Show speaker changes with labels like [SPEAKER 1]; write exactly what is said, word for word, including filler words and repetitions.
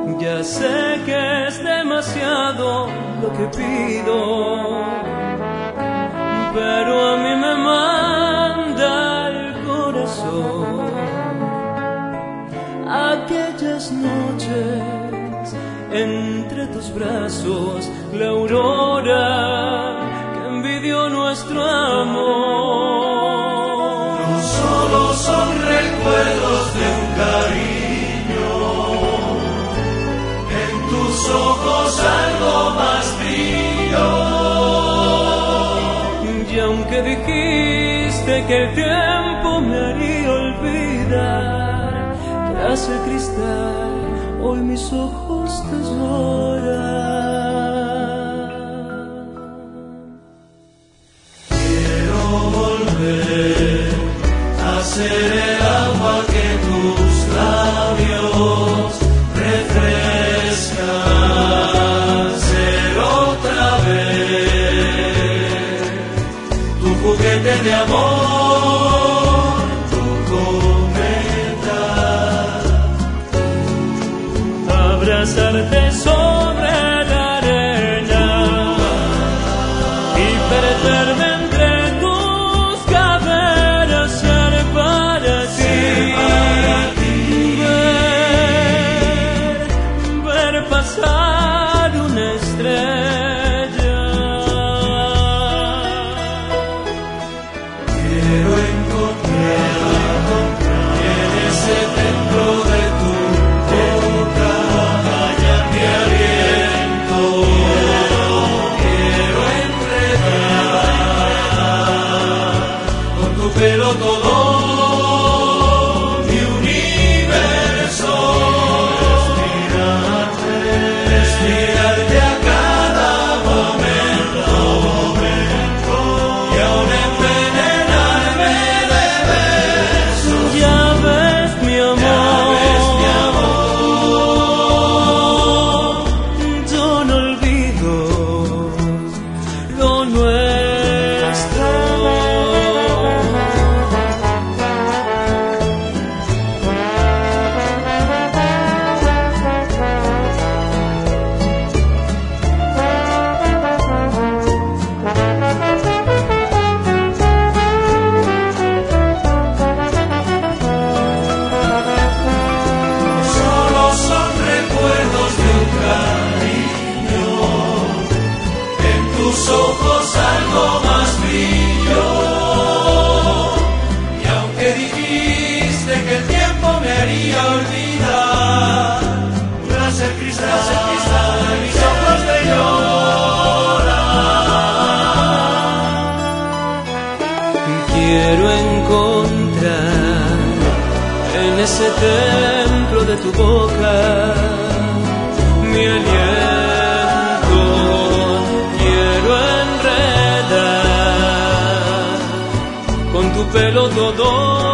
[SPEAKER 1] Ya sé que es demasiado lo que pido, pero a mí me manda el corazón. Aquellas noches entre tus brazos, la aurora que envidió nuestro amor.
[SPEAKER 2] No solo son recuerdos de un cariño, en tus ojos algo más brillo.
[SPEAKER 1] Y aunque dijiste que el tiempo me haría olvidar, tras el cristal hoy mis ojos te lloran.
[SPEAKER 2] Quiero volver a ser el agua que tus labios refrescan, ser otra vez tu juguete de amor, tu cometa.
[SPEAKER 1] Abrazarte sobre la arena y perderme entre tus caderas, ser para ti, ver, ver pasar una estrella.
[SPEAKER 2] Quiero encontrar en ese templo de tu boca hallar mi aliento. Quiero enredar con tu pelo todo mi universo. Respirarte, respirarte a cada momento, y aún envenenarme de besos.
[SPEAKER 1] Ya ves mi amor, yo no olvido lo nuestro.
[SPEAKER 2] Solo son recuerdos de un cariño, en tus ojos algo más brillo. Y aunque dijiste que el tiempo me haría olvidar, tras el cristal, tras el cristal mis ojos te lloran.
[SPEAKER 1] Quiero encontrar en ese templo de tu boca mi aliento. Quiero enredar con tu pelo todo